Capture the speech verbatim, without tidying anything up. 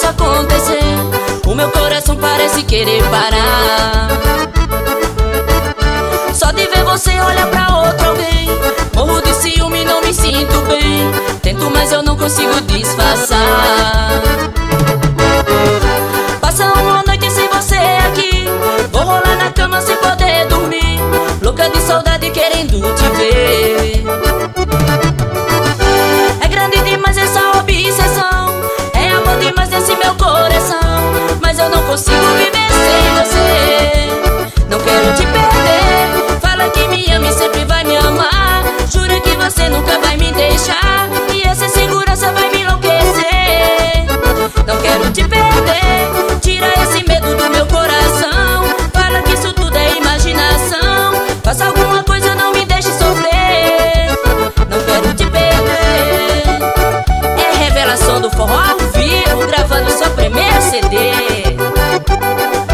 acontecer, o meu coração parece querer parar. Só de ver você olhar pra outro alguém, morro de ciúme, não me sinto bem. Tento, mas eu não consigo disfarçar. Passa uma noite sem você aqui, vou rolar na cama sem poder dormir, louca de saudade querendo te ver. É grande demais essa obsessão, é amor demais nesse meu coração, mas eu não consigo viver sem você. Não quero te perder, fala que me ama e sempre vai me amar, jura que você nunca vai me deixar, e essa insegurança vai me enlouquecer. Não quero te perder, tira esse medo do meu coração, fala que isso tudo é imaginação, faça alguma coisa, não me deixe sofrer. Não quero te perder. É revelação do forró ao vivo, gravando seu primeiro C D.